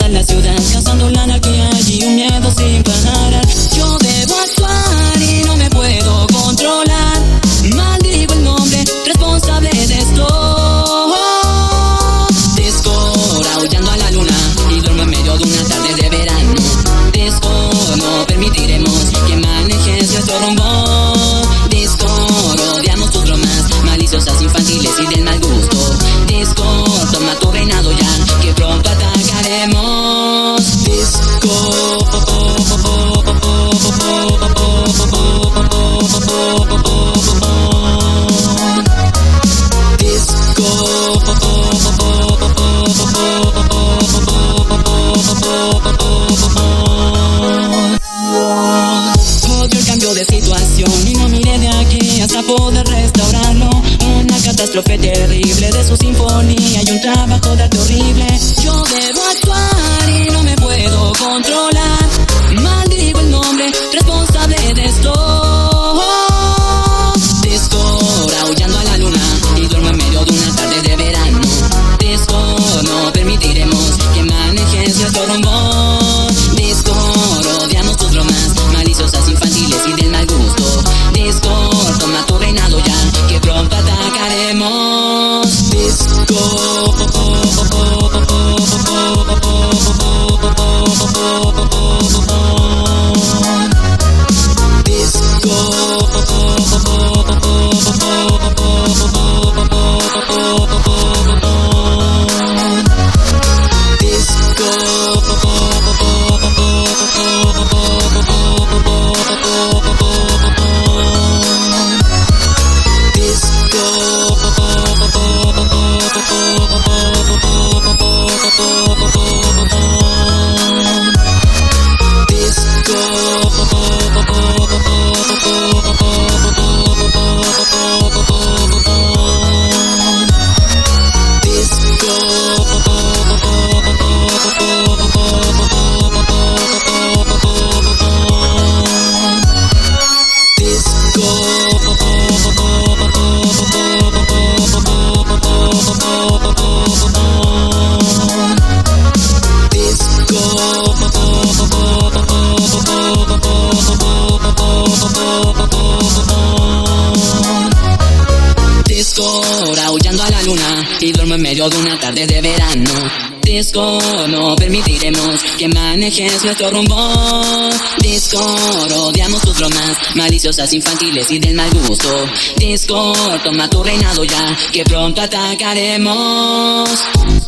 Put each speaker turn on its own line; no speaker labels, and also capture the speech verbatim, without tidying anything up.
la ciudad, causando la anarquía y un miedo sin parar. Yo debo actuar y no me puedo controlar. Maldigo el nombre responsable de esto. Disco, aullando a la luna y duermo en medio de una tarde de verano. Disco, no permitiremos que manejes nuestro rumbo. Disco, odiamos tus bromas maliciosas, infantiles y del mal gusto. Disco, toma tu reinado ya, que pronto atacaremos. Disco, odio el cambio de situación y no miré de aquí hasta poder restaurarlo. Una catástrofe terrible de su sinfonía y un trabajo de arte horrible. Yo debo actuar y no me puedo controlar. Maldigo el nombre responsable de esto. Disco, aullando a la luna y duermo en medio de una tarde de verano. Disco, no permitiremos que manejes nuestro rumbo. Disco, odiamos tus bromas maliciosas, infantiles y del mal gusto. Disco, toma tu reinado ya, que pronto atacaremos. Disco, aullando a la luna y duermo en medio de una tarde de verano. Disco, no permitiremos que manejes nuestro rumbo. Disco, odiamos tus bromas maliciosas, infantiles y del mal gusto. Disco, toma tu reinado ya, que pronto atacaremos.